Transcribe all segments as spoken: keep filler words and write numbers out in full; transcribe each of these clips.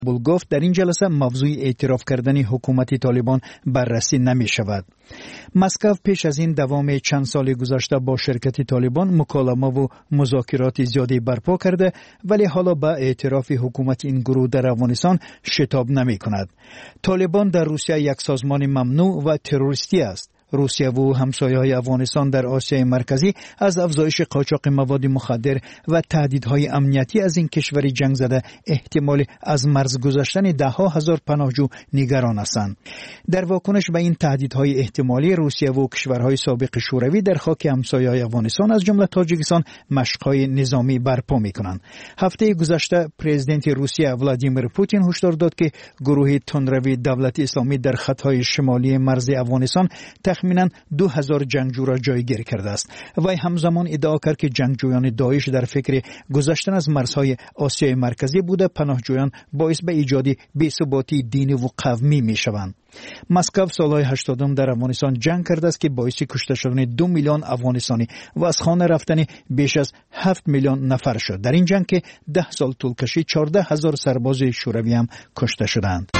گفت در این جلسه موضوع اعتراف کردن حکومت طالبان بررسی نمی شود. مسکو پیش از این دوام چند سال گذشته با شرکت طالبان مکالمه و مذاکرات زیادی برپا کرده، ولی حالا به اعتراف حکومت این گروه در افغانستان شتاب نمی کند. طالبان در روسیه یک سازمان ممنوع و تروریستی است. روسیه و همسایه‌های افغانستان در آسیای مرکزی از افزایش قاچاق مواد مخدر و تهدیدهای امنیتی از این کشور جنگ زده احتمال از مرز گذشتن ده ها هزار پناهجو نگران هستند. در واکنش به این تهدیدهای احتمالی، روسیه و کشورهای سابق شوروی در خاک همسایه‌های افغانستان از جمله تاجیکستان مشق‌های نظامی برپا می‌کنند. هفته گذشته پرزیدنت روسیه ولادیمیر پوتین هشدار داد که گروه تندروی دولت اسلامی در خطهای شمالی مرز افغانستان تخمیناً دو هزار جنگجو را جایگیر کرده است. وی همزمان ادعا کرد که جنگجویان داعش در فکر گذشتن از مرزهای آسیای مرکزی بوده پناهجویان باعث به ایجاد بی‌ثباتی دینی و قومی می‌شوند. مسکو سالهای هشتادم در افغانستان جنگ کرده است که باعث کشته شدن دو میلیون افغانستانی و از خانه رفتن بیش از هفت میلیون نفر شد. در این جنگ که ده سال طول کشید چهارده هزار سرباز شوروی هم کشته شدند.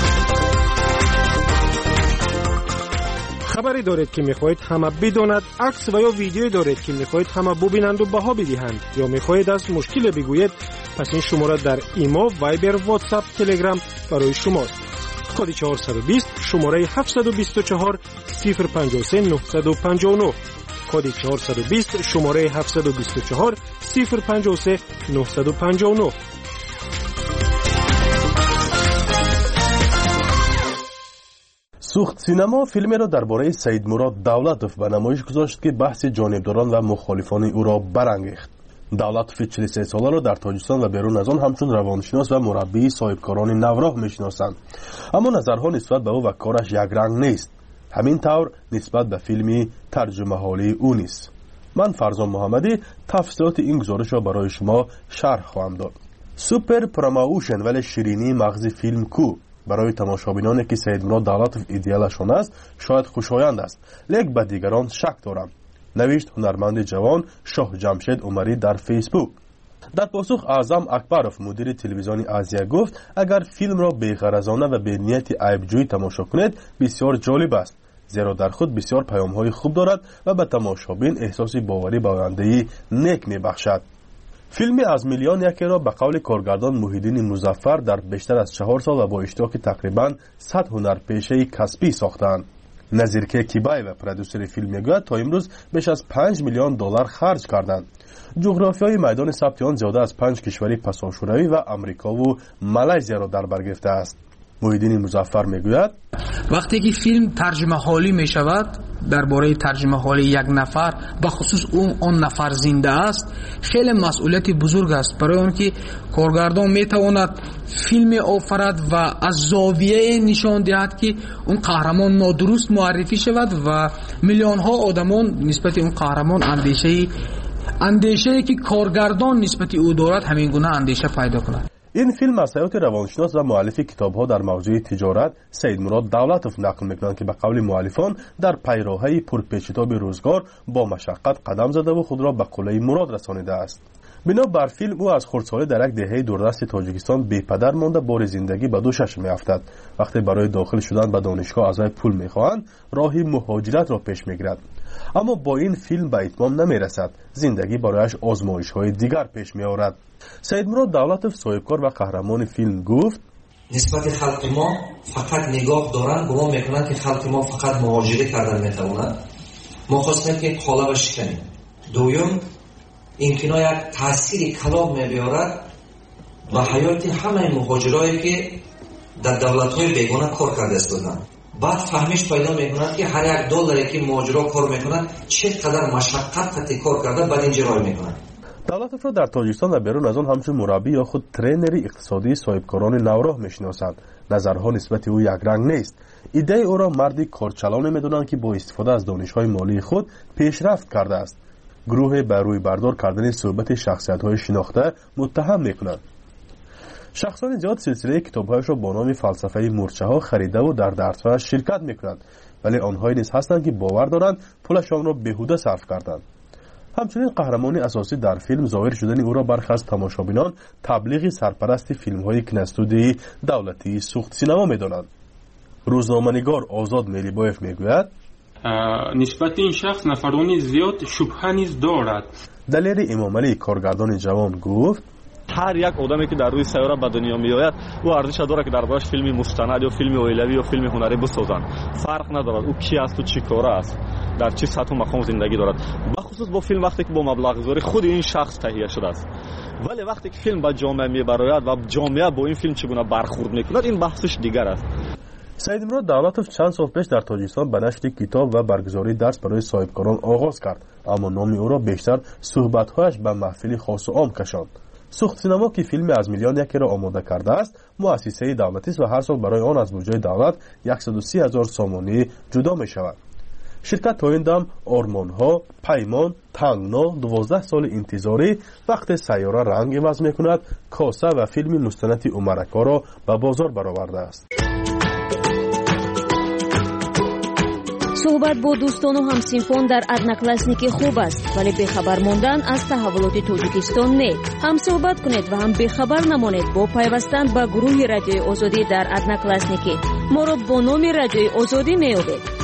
خبری دارید که میخواهید همه بداند، عکس و یا ویدیویی دارید که میخواهید همه ببینند و بها بدهند، یا میخواهید از مشکل بگویید، پس این شماره در ایمو، وایبر، واتساپ، تلگرام برای شماست. کد چهارصد و بیست شماره هفتصد و بیست و چهار صفر پنجاه و سه نهصد و پنجاه و نه. کد چهارصد و بیست شماره هفتصد و بیست و چهار صفر پنجاه و سه نهصد و پنجاه و نه. سوخت سینما فیلمی را درباره سید مراد دولتوف به نمایش گذاشت که بحث جانبداران و مخالفان او را برانگیخت. دولتوف چهل و سه ساله را در تاجیکستان و بیرون از آن همچون روانشناس و مربی صاحبکاران نوراه میشناسند، اما نظرها نسبت به او و کارش یک رنگ نیست. همین طور نسبت به فیلمی ترجمه حالی او نیست. من فرزان محمدی تفصیلات این گزارش را برای شما شرح خواهم داد. سوپر پروموشن ولی شیرینی مغز فیلم کو؟ برای تماشابینانی که سید مراد دولتوف ایدئالشان است شاید خوشایند است، لیک به دیگران شک دارم، نوشت هنرمند جوان شاه جمشید عمری در فیسبوک. در پاسخ اعظم اکبروف مدیر تلویزیونی آزیا گفت اگر فیلم را بی‌غرضانه و به نیت عیب‌جویی تماشا کنید بسیار جالب است، زیرا در خود بسیار پیام‌های خوب دارد و به تماشابین احساس باوری به آینده‌ای نیک می‌بخشد. فیلمی از میلیون یکی را به قول کارگردان محیدین مظفر در بیشتر از چهار سال و با اشتراک تقریباً صد هنرپیشه کسبی ساختند. نظیرکه کیبای و پرودوسر فیلم میگوید تا امروز بیش از پنج میلیون دلار خرج کردند. جغرافیای میدان ثبت آن زیاده از پنج کشوری پساشوروی و آمریکا و مالزی را در بر گرفته است. محیدین مظفر میگوید وقتی که فیلم ترجمه حالی می شود، درباره ترجمه حالی یک نفر به خصوص اون اون نفر زنده است، خیلی مسئولیت بزرگ است برای اون که کارگردان می تواند فیلم آفرد و از زاویه نشان دهد که اون قهرمان نادرست معرفی شود و میلیون ها آدمان نسبت اون قهرمان اندیشه اندیشه که کارگردان نسبت او دارد همین گونه اندیشه پیدا کند. این فیلم از حیات روانشناس و مؤلف کتاب‌ها در موضوع تجارت سید مراد دولتوف نقل می‌کنند که به قول مؤلفان در پیراهه پرپیچ‌وتاب روزگار با مشقت قدم زده و خود را به قله مراد رسانیده است. بنا بر فیلم او از خردسالی در یک دهه دوردست تاجیکستان بی پدر مانده بار زندگی به دوشش می‌افتد. وقتی برای داخل شدن به دانشگاه از وی پول می‌خواهند راهی مهاجرت را پیش می‌گیرد، اما با این فیلم به اتمام نمی‌رسد. زندگی برایش آزمایش‌های دیگر پیش می‌آورد. سید مراد دولتوف صاحبکار و قهرمان فیلم گفت نسبت خلق ما فقط نگاه دارند، گمان میکنند که خلق ما فقط مهاجرت کردن میتوانند. ما خواستیم که قالب شکنیم. دوم اینکه یک تاثیر کلان میبیارد و حیات همه مهاجرایی که در دولت‌های بیگانه کار کرده استادند. بعد فهمش پیدا میکنند که هر یک دلاری که مهاجرا کار میکنند چقدر مشقت کار کرده بعد اینجا رای میکنند. دولتوف را در تاجیکستان و بیرون از آن همچون مربی یا خود ترینری اقتصادی صاحبکاران نوراه میشناسند. نظرها نسبت او یک رنگ نیست. ایده او را مردی کارچلان میدانند که با استفاده از دانش‌های مالی خود پیشرفت کرده است. گروه بر روی بردار کردن صحبت شخصیت‌های شناخته متهم میکنند. شخصان زیاد سلسله کتاب‌هایش را با نام فلسفه مورچه‌ها خریده و در درس‌هایش شرکت میکنند، ولی آنهایی نیز هستند که باور دارند پولشان را بیهوده صرف کردند. همچنین قهرمان اساسی در فیلم ظاهر شدن او را برخی از تماشابینان تبلیغ سرپرست فیلم‌های کینوستودیوی دولتی سوخت سینما می‌دانند. روزنامه‌نگار آزاد ملیبایف میگوید نسبت این شخص نفرانی زیاد شبهه نیز دارد. دلیل امامعلی کارگردان جوان گفت هر یک آدمی که در روی سیاره به دنیا میآید او ارزش داره که دربارش فیلم مستند یا فیلم اویلوی یا فیلم هنری بسازند. فرق ندارد او کی است و چی کاره است، در چه سطح و مقام زندگی دارد. بخصوص با فیلم وقتی که با مبلغ گذاری خود این شخص تهیه شده است، ولی وقتی که فیلم به جامعه میبراید و جامعه با این فیلم چگونه برخورد میکند این بحثش دیگر است. سید مراد دولتوف چند سال پیش در تاجیکستان به نشر کتاب و برگزاری درس برای صاحبکاران آغاز کرد، اما نام او را بیشتر صحبت‌هایش به محفل خاص و عام کشاند. سوخت سینما که فیلم از میلیون یکی را آماده کرده است مؤسسه دولتی است و هر سال برای آن از بودجه دولت صد و سی هزار سامانی جدا می شود. شرکت تا این دم آرمانها، پیمان، تنگنا دوازده سال انتظاری وقت سیاره رنگ عوض می کند کاسه و فیلم مستند عمرکا را به بازار برآورده است. صحبت با دوستان و همسینفان در одноклассники خوب است، ولی بخبر ماندن از تحولات تاجیکستان نه. هم صحبت کنید و هم بخبر نمانید با پیوستن به گروه رادیوی آزادی در одноклассники. ما را با نام رادیوی آزادی میابید.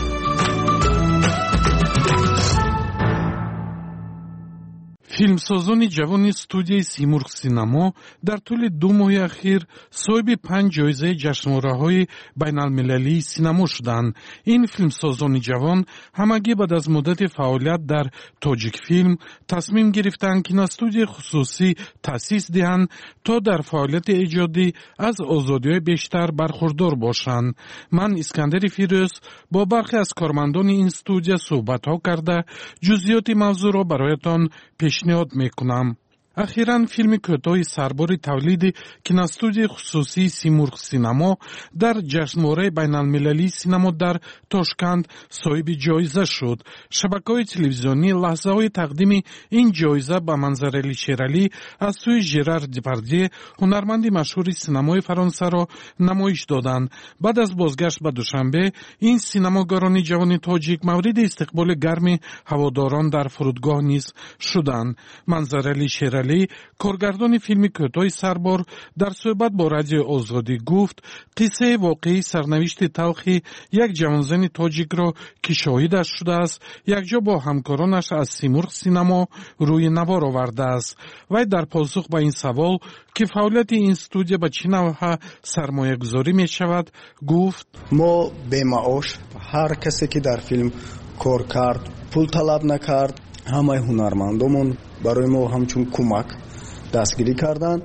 فیلمسازان جوان استودیوی سیمرغ سینما در طول دو ماه اخیر صاحب پنج جایزه جشنواره‌های بین‌المللی سینما شدند. این فیلمسازان جوان همگی بعد از مدت فعالیت در تاجیک فیلم تصمیم گرفتند که استودیوی خصوصی تأسیس دهند تا در فعالیت ایجادی از آزادی‌های بیشتر برخوردار باشند. من اسکندر فیروز با برخی از کارمندان این استودیو صحبت‌ها کرده جزئیات موضوع را برایتان پیشنهاد میکنم. اخیراً فیلم کوتاه سربار تولید کینوستودیوی خصوصی سیمرغ سینما در جشنواره بین‌المللی سینما در تاشکند صاحب جایزه شد. شبکه‌های تلویزیونی لحظه‌های تقدیم این جایزه به منظرعلی شیرعلی از سوی ژرار دپاردیه هنرمند مشهور سینمای فرانسه را نمایش دادند. بعد از بازگشت به دوشنبه این سینماگران جوان تاجیک مورد استقبال گرم هواداران در فرودگاه نیز شدند. منظرعلی شیرعلی کارگردان فیلم کوتاه سربار در صحبت با رادیو آزادی گفت قصه واقعی سرنوشت تلخی یک جوانزن تاجیک را که شاهدش شده است یک جا با همکارانش از سیمرغ سینما روی نوار آورده است. و در پاسخ به این سوال که فعالیت این استودیو به چه نوع سرمایه گذاری می شود گفت ما به معاش هر کسی که در فیلم کار کرد پول طلب نکرد، همه هنرمندامون برای ما همچون کمک دستگیری کردند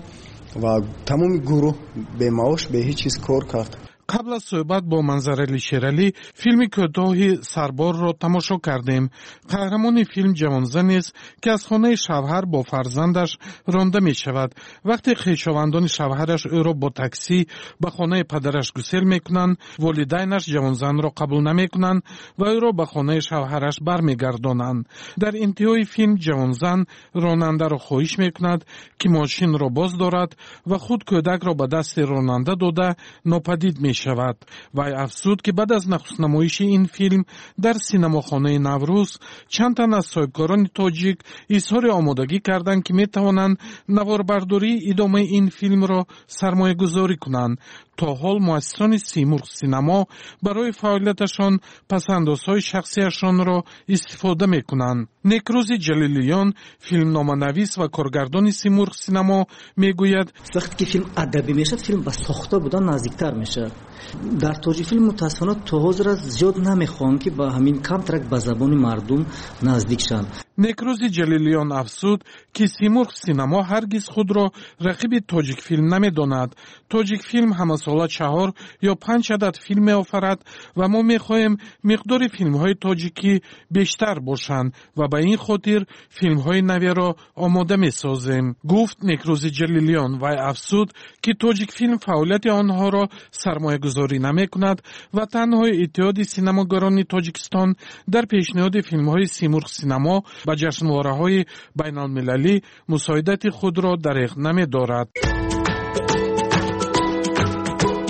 و تمام گروه به معاش به هیچ چیز کار کرد. قبل از صحبت با منظرعلی شیرعلی فیلم کوتاه سربار را تماشا کردیم. قهرمان فیلم جوانزن است که از خانه شوهر با فرزندش رانده می شود. وقتی خویشاوندان شوهرش او را با تاکسی به خانه پدرش گسیل می کنند، والدینش جوانزن را قبول نمی کنند و او را به خانه شوهرش برمی گردانند. در انتهای فیلم جوانزن راننده را خواهش می کند که ماشین را باز دارد و خود کودک را به دست راننده داده ناپدید می شود. و افسود که بعد از نخست نمایش این فیلم در سینماخانه نوروز چند تن از صاحبکاران تاجیک اظهار آمادگی کردند که می توانند نواربرداری ادامه این فیلم را سرمایه گذاری کنند. تا حال مؤسسان سیمرغ سینما برای فعالیتشان پسندازهای شخصیشان را استفاده می کنند. نکروز جلیلیان فیلمنامه‌نویس و کارگردان سیمرغ سینما می گوید وقتی که فیلم ادبی میشه فیلم به ساخته بودن نزدیکتر میشه. در تاجیک فیلم متاسفانه تا حاضر زیاد نمیخوان که با همین کم ترک به زبان مردم نزدیک شن. نکروز جلیلیان افزود که سیمرغ سینما هرگز خود را رقیب تاجیک فیلم نمیداند. تاجیک فیلم همه ساله چهار یا پنج عدد فیلم می آفرد و ما می خواهیم مقدار فیلم های تاجیکی بیشتر باشند و به این خاطر فیلم های نوی را آماده می سازیم. گفت نکروز جلیلیان و افزود که تاجیک فیلم فعالیت آنها را سرمایه گذاری نمی کند و تنها اتحاد سینماگران تاجیکستان در پیشنهاد فیلم های سیمرغ سینما با جشنواره های بین المللی مساعدت خود را دریغ نمی دارد.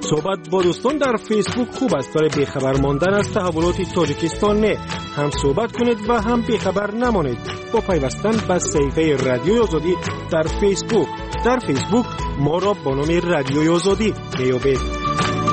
صحبت با دوستان در فیسبوک خوب است، ولی بیخبر ماندن از تحولات تاجیکستان نه. هم صحبت کنید و هم بیخبر نمانید با پیوستن به صفحه رادیوی آزادی در فیسبوک. در فیسبوک ما را با نام رادیوی آزادی بیابید.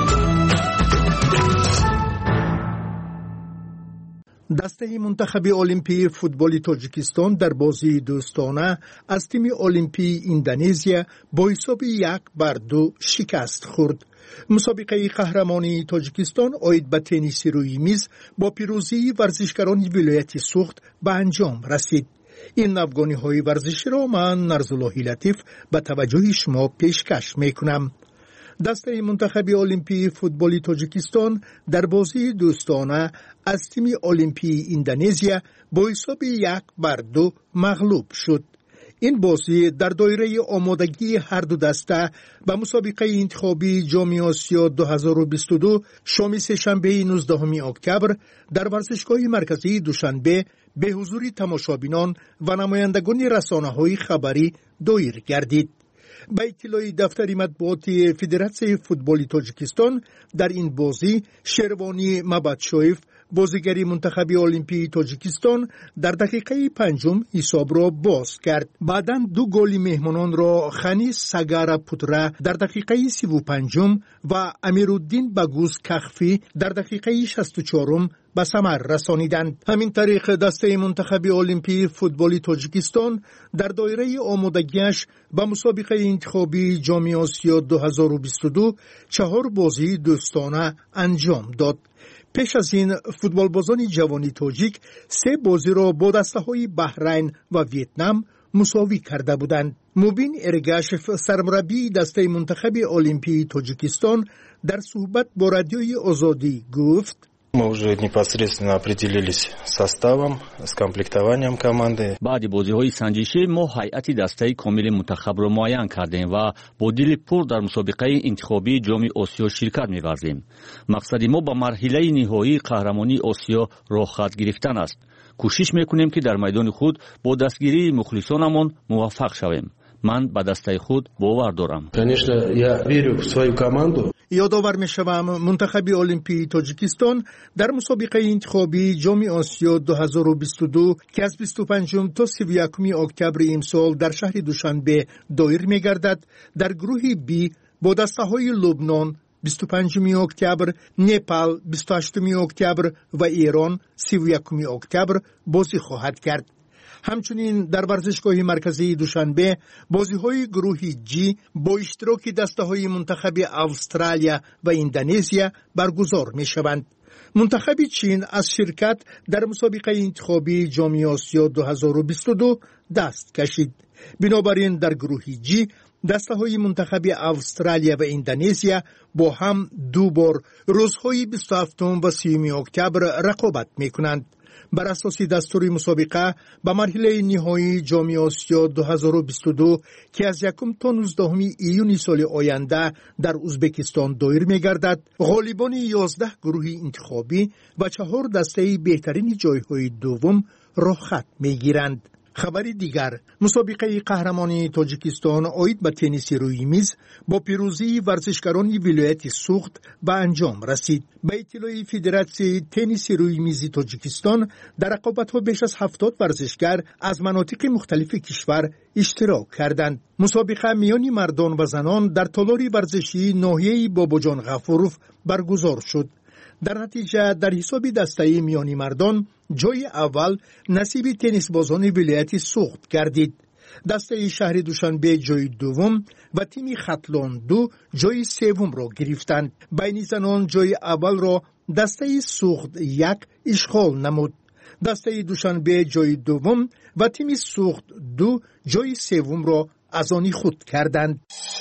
دسته منتخب المپی فوتبال تاجیکستان در بازی دوستانه از تیم المپی اندونزیا با حساب یک بر دو شکست خورد. مسابقه قهرمانی تاجیکستان عاید به تنیس روی میز با پیروزی ورزشکاران ولایت سوخت به انجام رسید. این افغانی ورزشی را من نرزالله لطیف به توجه شما پیشکش میکنم. دسته منتخب المپی فوتبال تاجیکستان در بازی دوستانه از تیم المپی اندونزیا با حساب یک بر دو مغلوب شد. این بازی در دایره آمادگی هر دو دسته به مسابقه انتخابی جام آسیا دو هزار و بیست و دو شام سه‌شنبه نوزدهم اکتبر در ورزشگاه مرکزی دوشنبه به حضور تماشابینان و نمایندگان رسانه‌های خبری دایر گردید. به اطلاع دفتر مطبوعاتی فدراسیون فوتبال تاجیکستان در این بازی شروانی مبادشویف بازیگر منتخب المپی تاجیکستان در دقیقه پنجم حساب را باز کرد. بعداً دو گل مهمانان را خانی سگارا پوترا در دقیقه سی و پنجم و امیرالدین باگوز کخفی در دقیقه شصت و چهارم به ثمر رسانیدند. همین طریق دسته منتخب المپی فوتبال تاجیکستان در دایره آمادگیش به مسابقه انتخابی جام آسیا دو هزار و بیست و دو چهار بازی دوستانه انجام داد. پیش از این فوتبال بازان جوانی تاجیک سه بازی را با دسته‌های بحرین و ویتنام مساوی کرده بودند. مبین ارگاشف سرمربی دسته منتخب المپی تاجیکستان در صحبت با رادیوی آزادی گفت: Мы уже непосредственно определились составом, с комплектованием команды. بعد بازی‌های سنجشی ما هیئت دسته کامل منتخب را معین کردیم و با دل پر در مسابقه انتخابی جام آسیا شرکت می‌ورزیم. مقصد ما با مرحله نهایی قهرمانی آسیا راه خط گرفتن است. کوشش می‌کنیم که در میدان خود با دستگیری مخلصانمان موفق شویم. من به دسته خود باور دارم. Конечно, я верю в свою команду. یادآور می‌شوم منتخب المپی تاجیکستان در مسابقه انتخابی جام آسیا دو هزار و بیست و دو که از بیست و پنجم تا سی و یکم اکتبر امسال در شهر دوشنبه دایر می‌گردد در گروه بی با دسته‌های لبنان بیست و پنجم اکتبر، نپال بیست و هشتم اکتبر و ایران سی و یکم اکتبر بازی خواهد کرد. همچنین در ورزشگاه مرکزی دوشنبه بازی‌های گروه جی با اشتراک دسته‌های منتخب استرالیا و اندونزیا برگزار می‌شوند. منتخب چین از شرکت در مسابقه انتخابی جام آسیا دو هزار و بیست و دو دست کشید. بنابراین در گروه جی دسته‌های منتخب استرالیا و اندونزیا با هم دو بار روزهای بیست و هفتم و سی اکتبر رقابت می‌کنند. بر اساس دستور مسابقه به مرحله نهایی جام آسیا دو هزار و بیست و دو که از یکم تا نوزدهم ایون سال آینده در ازبکستان دایر می‌گردد، غالبان یازده گروه انتخابی و چهار دسته بهترین جایهای دوم راه خط می‌گیرند. خبری دیگر، مسابقه قهرمانی تاجیکستان عاید به تنیس روی میز با پیروزی ورزشکاران ولایت سوخت به انجام رسید. به اطلاع فدراسیون تنیس روی میز تاجیکستان در رقابت‌ها بیش از هفتاد ورزشکار از مناطق مختلف کشور اشتراک کردند. مسابقه میان مردان و زنان در تالار ورزشی ناحیه باباجان غفوروف برگزار شد. در نتیجه در حساب دسته میانی مردان جای اول نصیب تنیس بازان ولایت سوخت گردید. دسته شهر دوشنبه جای دوم و تیم خطلان دو جای سوم را گرفتند. بین زنان جای اول را دسته سوخت یک اشغال نمود. دسته دوشنبه جای دوم و تیم سوخت دو جای سوم را از آن خود کردند.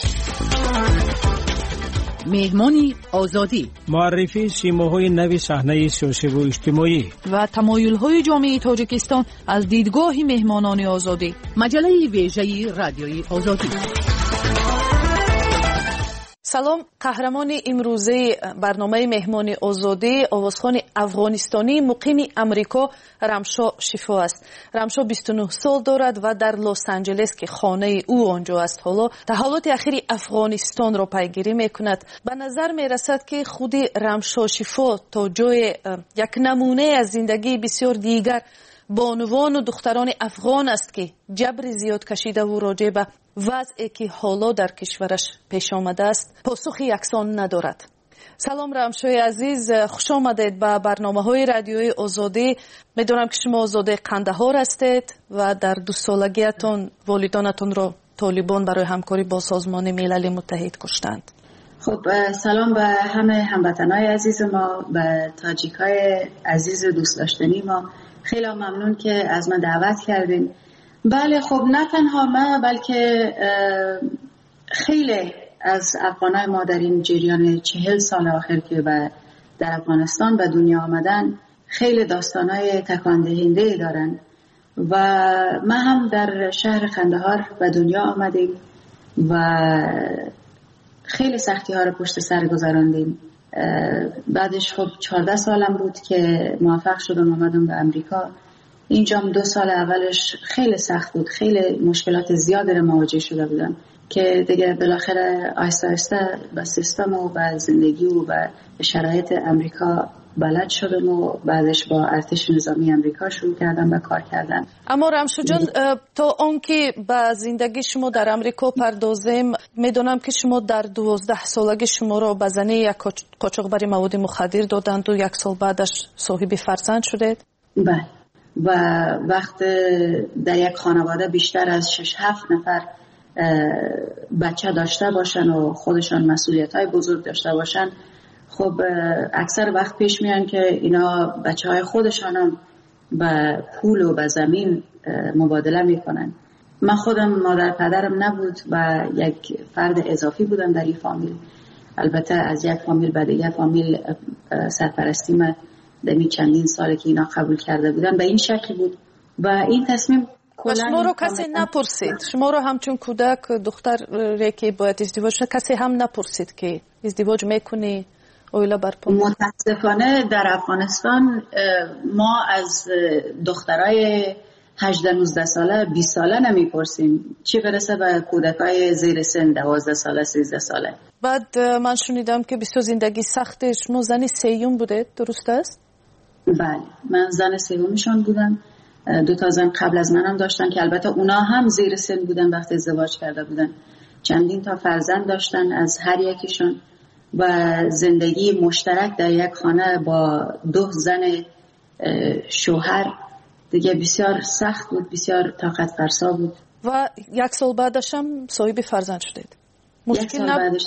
مهمانی آزادی، معرفی سیماهای نوی صحنه سیاسی و اجتماعی و تمایل‌های جامعه تاجیکستان از دیدگاه مهمانان آزادی. مجله ویژه رادیوی آزادی. سلام. قهرمان امروزه برنامه مهمان آزادی آوازخوان افغانستانی مقیم امریکا رمشا شفو است. رمشا بیست و نه سال دارد و در لس آنجلس که خانه او آنجا است حالا تحولات اخیر افغانستان را پیگیری میکند. به نظر میرسد که خود رمشا شفو تا جای یک نمونه از زندگی بسیار دیگر بانوان و دختران افغان است که جبر زیاد کشیده و راجع به وضعی که حالا در کشورش پیش آمده است پاسخ یکسان ندارد. سلام رمشای عزیز، خوش آمدید به برنامه های رادیوی آزادی. میدونم که شما آزاده قندهار هستید و در دو سالگیتان والدانتان را طالبان برای همکاری با سازمان ملل متحد کشتند. خب سلام به همه هموطنای عزیز ما، به تاجیکای عزیز و دوست داشتنی ما. خیلی ممنون که از من دعوت کردین. بله خب نه تنها من بلکه خیلی از افغانای ما در این جریان چهل سال آخر که در افغانستان به دنیا آمدن خیلی داستانای تکان دهنده دارن و ما هم در شهر قندهار به دنیا آمدیم و خیلی سختی ها رو پشت سر گذراندیم. بعدش خب چهارده سالم بود که موفق شدم آمدم به امریکا. اینجا دو سال اولش خیلی سخت بود، خیلی مشکلات زیادی رو مواجه شده بودم که دیگه بالاخره آهسته آهسته به سیستم و به زندگی و به شرایط امریکا بلد شدم و بعدش با ارتش نظامی امریکا شروع کردم به کار کردن. اما رمشو جان تا آنکه به زندگی شما در امریکا پردازیم، میدونم که شما در دوازده سالگی شما را به زنی یک قاچاقبر مواد مخدر دادند و یک سال بعدش صاحب فرزند شدید. بله و وقت در یک خانواده بیشتر از شش هفت نفر بچه داشته باشن و خودشان مسئولیت های بزرگ داشته باشن، خب اکثر وقت پیش میان که اینا بچه های خودشان هم به پول و به زمین مبادله میکنن. من خودم مادر پدرم نبود و یک فرد اضافی بودم در این فامیل. البته از یک فامیل به دیگر فامیل سرپرستی من دمی چندین ساله که اینا قبول کرده بودن به این شکل بود و این تصمیم و شما رو کسی نپرسید؟ شما رو همچون کودک دختر که باید ازدواج شد کسی هم نپرسید که ازدواج میکنی؟ متاسفانه در افغانستان ما از دخترای هجده نوزده ساله بیست ساله نمیپرسیم، چی برسه به کودکای زیر سن دوازده ساله سیزده ساله. بعد من شنیدم که بسیار زندگی سخته. شما زن سیوم بوده، درست است؟ بله من زن سیومشان بودم. دو تا زن قبل از منم داشتن که البته اونا هم زیر سن بودن وقتی ازدواج کرده بودن. چندین تا فرزند داشتن از هر یکیشون و زندگی مشترک در یک خانه با دو زن شوهر دیگه بسیار سخت بود، بسیار طاقت فرسا بود. و یک سال بعدش هم صاحب فرزند شدید. مشکل نبود؟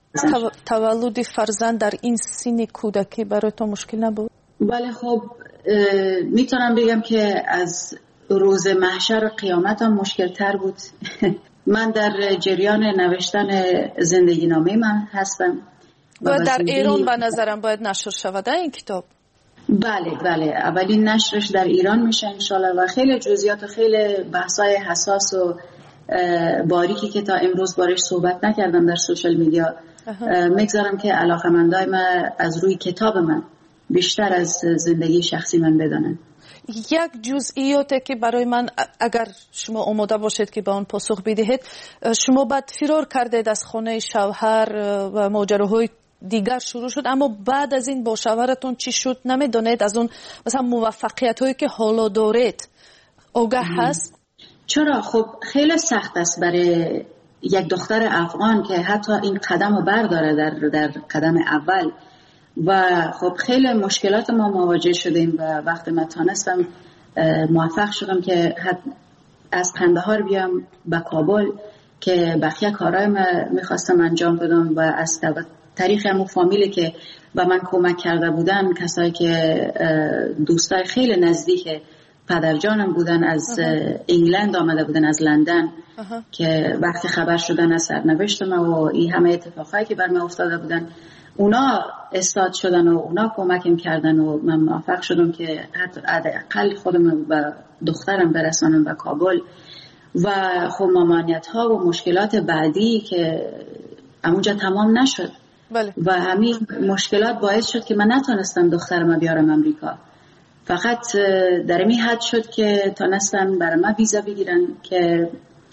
تولد فرزند در این سن کودکی برای تو مشکل نبود؟ بله خب میتونم بگم که از روز محشر و قیامت هم مشکل تر بود. من در جریان نوشتن زندگی نامه من هستم و در ایران به نظرم باید نشر شود این کتاب. بله بله اولین نشرش در ایران میشه انشالله و خیلی جزئیات و خیلی بحثای حساس و باریکی که تا امروز بارش صحبت نکردم در سوشال میدیا میگذارم که علاقه‌مندای من از روی کتاب من بیشتر از زندگی شخصی من بدانن. یک جزئیاتی که برای من اگر شما آماده باشید که به آن پاسخ بدهید، شما بعد فرار کردید از خانه شوهر و ماجراهای دیگر شروع شد، اما بعد از این با شوهرتون چی شد نمیدونید؟ از اون مثلا موفقیت هایی که حالا دارید آگاه هست؟ چرا؟ خب خیلی سخت است برای یک دختر افغان که حتی این قدم رو برداره در, در قدم اول و خب خیلی مشکلات ما مواجه شدیم و وقتی من تانستم موفق شدم که از قندهار بیام به کابل که بقیه کارهای من میخواستم انجام بدم و از طریق همون فامیلی که به من کمک کرده بودن، کسایی که دوستای خیلی نزدیک پدرجانم بودن از انگلند آمده بودن، از لندن اه. که وقتی خبر شدن از سرنوشت من و این همه اتفاقایی که بر من افتاده بودن اونا استاد شدن و اونا کمکم کردن و من موفق شدم که حتی حداقل خودم و دخترم برسانم به کابل و خب ممانعت ها و مشکلات بعدی که همونجا تمام نشد. بله. و همین مشکلات باعث شد که من نتونستم دخترم بیارم امریکا. فقط در این حد شد که تونستن برای من ویزا بگیرن که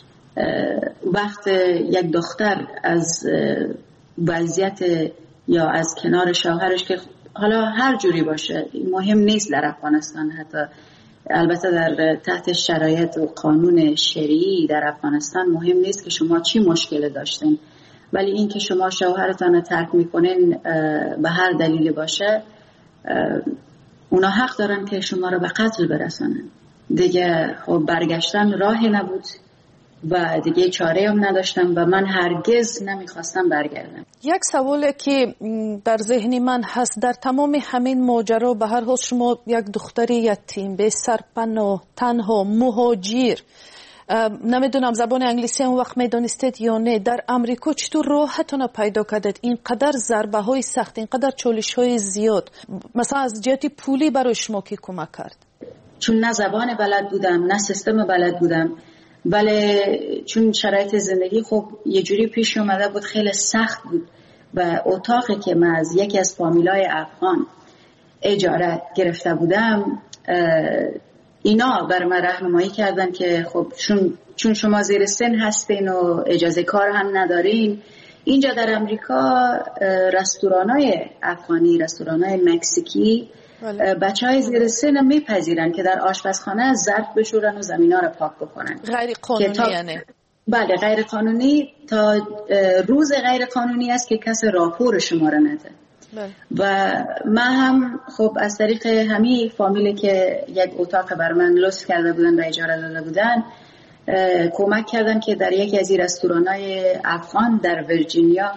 وقت یک دختر از وضعیت یا از کنار شوهرش که حالا هر جوری باشه مهم نیست در افغانستان، حتی البته در تحت شرایط و قانون شرعی در افغانستان مهم نیست که شما چی مشکل داشتین، ولی این که شما شوهرتان رو ترک میکنین به هر دلیلی باشه اونا حق دارن که شما رو به قتل برسانن. دیگه خب برگشتن راهی نبود و دیگه چاره هم نداشتم و من هرگز نمیخواستم برگردم. یک سوالی که در ذهن من هست، در تمام همین ماجرا به هر حال شما یک دختری یتیم به سرپناه تنها مهاجر، نمیدونم زبان انگلیسی هم وقت میدانستید یا نه، در امریکا چطور راحتون پیدا کردید؟ اینقدر ضربه های سخت، اینقدر چالش های زیاد، مثلا از جهت پولی برای شما کی کمک کرد؟ چون نه زبان بلد بودم نه سیستم بلد بودم، ولی چون شرایط زندگی خب یه جوری پیش اومده بود خیلی سخت بود و اتاقی که من از یکی از فامیلای افغان اجاره گرفته بودم اینا بر من راهنمایی کردن که خب چون چون شما زیر سن هستین و اجازه کار هم ندارین، اینجا در امریکا رستورانای افغانی، رستورانای مکزیکی بچه های زیر سن میپذیرن که در آشپزخانه ظرف بشورن و زمینا رو پاک بکنن. غیر قانونی تا... یعنی؟ بله غیر قانونی، تا روز غیر قانونی است که کس راپور شما رو نده. بله. و من هم خب از طریق همین فامیلی که یک اتاق بر من لطف کرده بودن و اجاره داده بودن کمک کردن که در یکی از این رستورانای افغان در ویرجینیا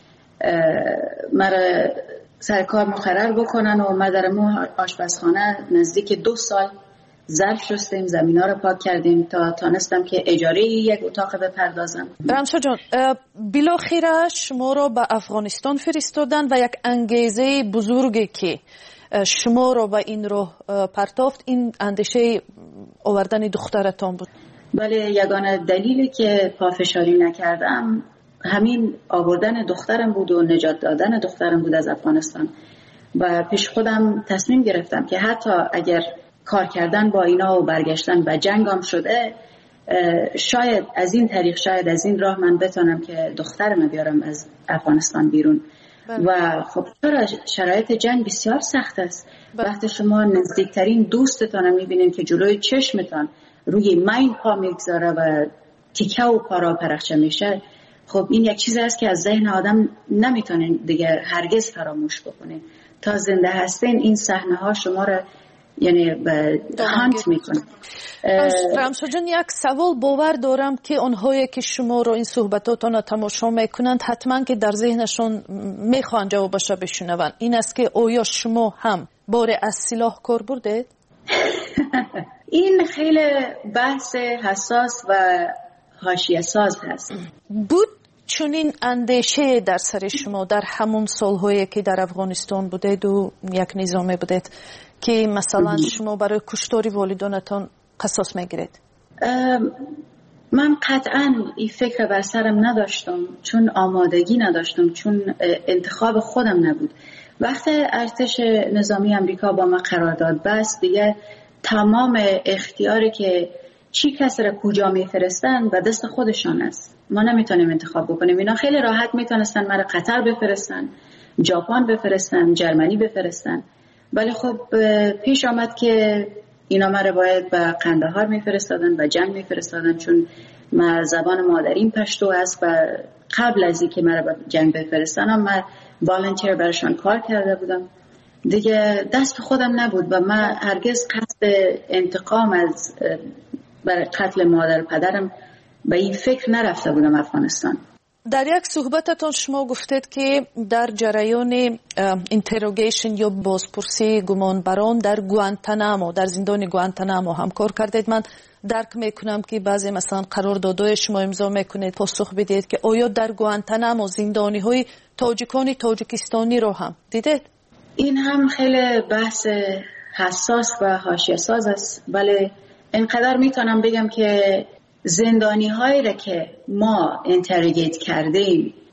مرا سرکار مقرر بکنن و ما در مو آشپزخانه نزدیک دو سال ظرف شستیم، زمینا رو پاک کردیم تا تانستم که اجاره یک اتاق بپردازم. رمشا جان، بالاخره شما رو به افغانستان فرستادن و یک انگیزه بزرگی که شما رو به این رو پرتافت این اندیشه آوردن دخترتان بود. بله، یگانه دلیلی که پافشاری نکردم همین آوردن دخترم بود و نجات دادن دخترم بود از افغانستان و پیش خودم تصمیم گرفتم که حتی اگر کار کردن با اینا و برگشتن و جنگام شده شاید از این طریق، شاید از این راه من بتونم که دخترم بیارم از افغانستان بیرون. بله. و خب چرا شرایط جنگ بسیار سخت است. بله. وقتی شما نزدیکترین دوستتان میبینین که جلوی چشمتان روی مین پا میگذاره و تیکه و پارا پرخچه میشه، خب این یک چیز است که از ذهن آدم نمیتونین دیگه هرگز فراموش بکنین. تا زنده هستین این صحنه ها شما را یعنی به هانت میکنه. رمشا جان، یک سوال باور دارم که اونهایی که شما رو این صحبتاتون رو تماشا میکنند حتما که در ذهنشون میخوان جوابش رو بشنون، این است که آیا شما هم بار از سلاح کار بردید؟ این خیلی بحث حساس و حاشیه ساز هست. بود چونین اندیشه در سر شما در همون سالهایی که در افغانستان بودید و یک نظامی بودید که مثلا شما برای کشتاری والدانتان قصاص میگیرید؟ من قطعا این فکر بر سرم نداشتم، چون آمادگی نداشتم، چون انتخاب خودم نبود. وقتی ارتش نظامی امریکا با ما قرارداد بست، دیگه تمام اختیاری که چی کس را کجا میفرستن و دست خودشان است. ما نمیتونیم انتخاب بکنیم. اینا خیلی راحت میتونستن مرا قطر بفرستن، ژاپن بفرستن، جرمنی بفرستن، ولی خب پیش آمد که اینا مرا باید به قندهار میفرستادن و جنگ میفرستادن، چون من زبان مادریم پشتو است و قبل از اینکه مرا به جنگ بفرستن من والنتیر برشان کار کرده بودم. دیگه دست خودم نبود و من هرگز قصد انتقام از برای قتل مادر پدرم به این فکر نرفته بودم افغانستان. در یک صحبتتون شما گفتید که در جریان اینتروگیشن یا بازپرسی گمانبران در گوانتانامو، در زندان گوانتانامو هم کار کردید. من درک میکنم که بعضی مثلا قراردادهای شما امضا میکنید پاسخ بدید که آیا در گوانتانامو زندانی های تاجیکانی تاجیکستانی رو هم دیدید؟ این هم خیلی بحث حساس و حاشیه ساز است، ولی اینقدر میتونم بگم که زندانی هایی را که ما اینتروگیت کردیم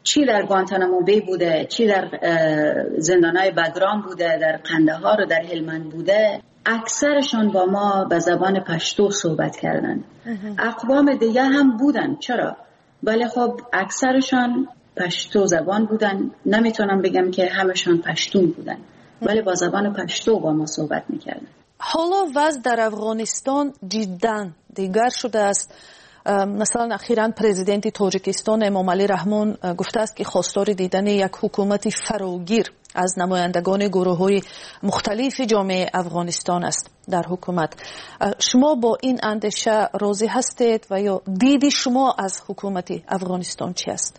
چی در گوانتانامو بی بوده، چی در زندانهای بگرام بوده، در قندهار و در هلمند بوده، اکثرشان با ما به زبان پشتو صحبت کردن. اقوام دیگه هم بودن، چرا؟ ولی خب اکثرشان پشتو زبان بودن. نمیتونم بگم که همشان پشتون بودن، ولی با زبان پشتو با ما صحبت میکردن. حالا وضع در افغانستان جدا دیگر شده است. مثلا اخیراً پرزیدنت تاجیکستان امامعلی رحمان گفته است که خواستار دیدن یک حکومت فراگیر از نمایندگان گروه‌های مختلف جامعه افغانستان است در حکومت. شما با این اندیشه راضی هستید و یا دیدی شما از حکومت افغانستان چی است؟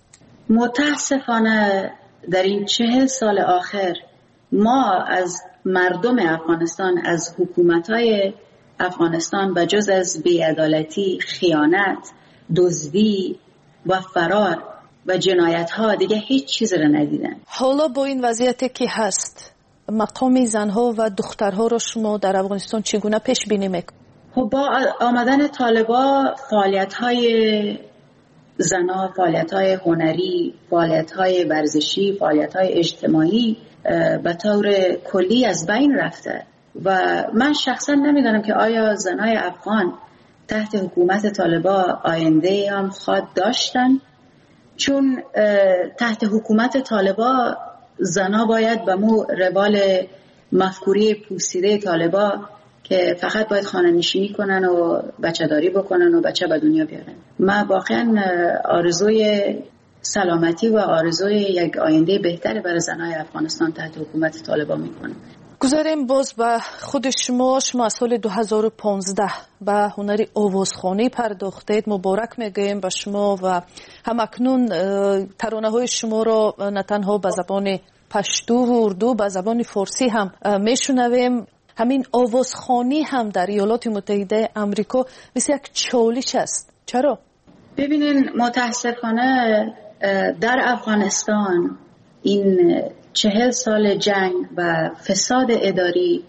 متاسفانه در این چهل سال آخر ما از مردم افغانستان، از حکومت‌های افغانستان به جز از بی‌عدالتی، خیانت، دزدی و فرار و جنایت‌ها دیگه هیچ چیز را ندیدن. حالا با این وضعیتی که هست، مقام زنها و دخترها رو شما در افغانستان چگونه پیش بینی میکنید؟ خب با آمدن طالبا فعالیت‌های زنها، فعالیت‌های هنری، فعالیت‌های ورزشی، فعالیت‌های اجتماعی به طور کلی از بین رفته و من شخصا نمیدونم که آیا زنای افغان تحت حکومت طالبا آینده هم خواد داشتن، چون تحت حکومت طالبا زنا باید به مو روال مفکوری پوسیده طالبا که فقط باید خانه نشینی کنن و بچه داری بکنن و بچه به دنیا بیارن. من واقعا آرزوی سلامتی و آرزوی یک آینده بهتر برای زنای افغانستان تحت حکومت طالبان میکنم. گذاریم باز به خود شما. شما از سال دو هزار و پانزده به هنری آوازخوانی پرداختید. مبارک میگوییم به شما و همکنون ترانه های شما را نه تنها به زبان پشتو و اردو، به زبان فارسی هم میشنویم. همین آوازخوانی هم در ایالات متحده آمریکا مثل یک چالش است. چرا؟ ببینین متاسفانه در افغانستان این چهل سال جنگ و فساد اداری،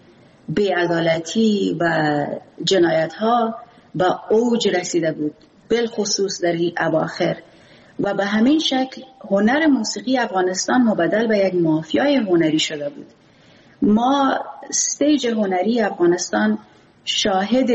بی‌عدالتی و جنایت ها به اوج رسیده بود، بالخصوص در این اواخر، و به همین شکل هنر موسیقی افغانستان مبدل به یک مافیای هنری شده بود. ما استیج هنری افغانستان شاهد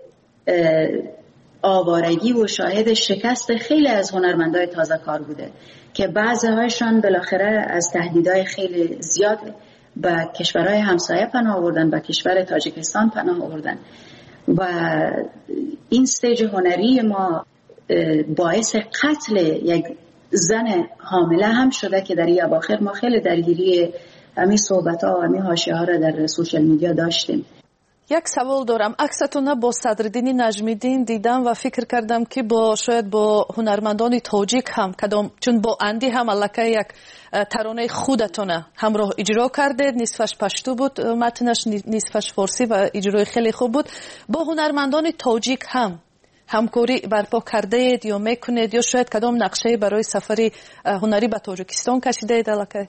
آوارگی و شاهد شکست خیلی از هنرمندای تازه کار بوده که بعضی هایشان بالاخره از تهدیدهای خیلی زیاد به کشورهای همسایه پناه آوردن، به کشور تاجیکستان پناه آوردن و این استیج هنری ما باعث قتل یک زن حامله هم شده که در این اواخر ما خیلی درگیری همین صحبت ها و همین حاشیه ها را در سوشال میدیا داشتیم. یک سوال دارم. عکستون با صدرالدین نجمیدین دیدم و فکر کردم که با شاید با هنرمندان تاجیک هم کدام، چون با اندی هم الکه یک ترانه خودتون همراه اجرا کردید، نصفش پشتو بود متنش، نصفش فارسی و اجرای خیلی خوب بود. با هنرمندان تاجیک هم همکاری برپا کرده اید یا میکنید یا شاید کدام نقشه برای سفری هنری به تاجیکستان کشیده اید الکه؟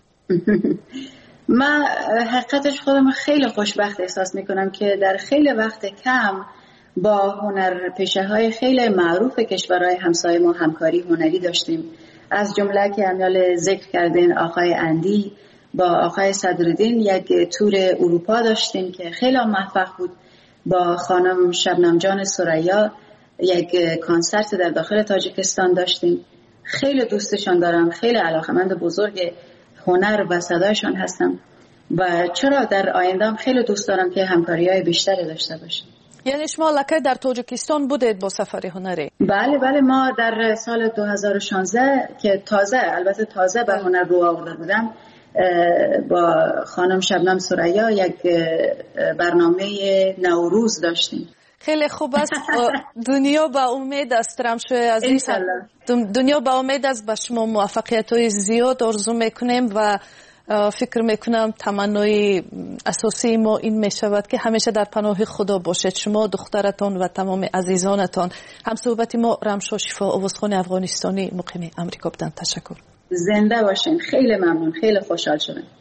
من حقیقتش خودم خیلی خوشبخت احساس میکنم که در خیلی وقت کم با هنر پیشه های خیلی معروف کشورهای همسایه ما همکاری هنری داشتیم. از جمله که امیال ذکر کردین آقای اندی با آقای صدرالدین یک تور اروپا داشتیم که خیلی موفق بود. با خانم شبنم جان ثریا یک کنسرت در داخل تاجیکستان داشتیم. خیلی دوستشان دارم، خیلی علاقه‌مند بزرگ هنر و صدایشان هستم و چرا در آینده هم خیلی دوست دارم که همکاری‌های بیشتری داشته باشیم. یعنی شما لکه در تاجیکستان بودید با سفر هنری؟ بله بله، ما در سال دو هزار و شانزده که تازه البته تازه به هنر رو آورده بودم با خانم شبنم ثریا یک برنامه نوروز داشتیم. خیلی خوب است. دنیا با امید است رمشو عزیز، دنیا با امید است. به شما موفقیت‌های زیاد آرزو میکنیم و فکر میکنم تمنای اساسی ما این میشود که همیشه در پناه خدا باشید شما، دخترتان و تمام عزیزانتان. هم صحبت ما رمشو شفا آوازخوان افغانستانی مقیم امریکا بودن. تشکر. زنده باشین. خیلی ممنون، خیلی خوشحال شدم.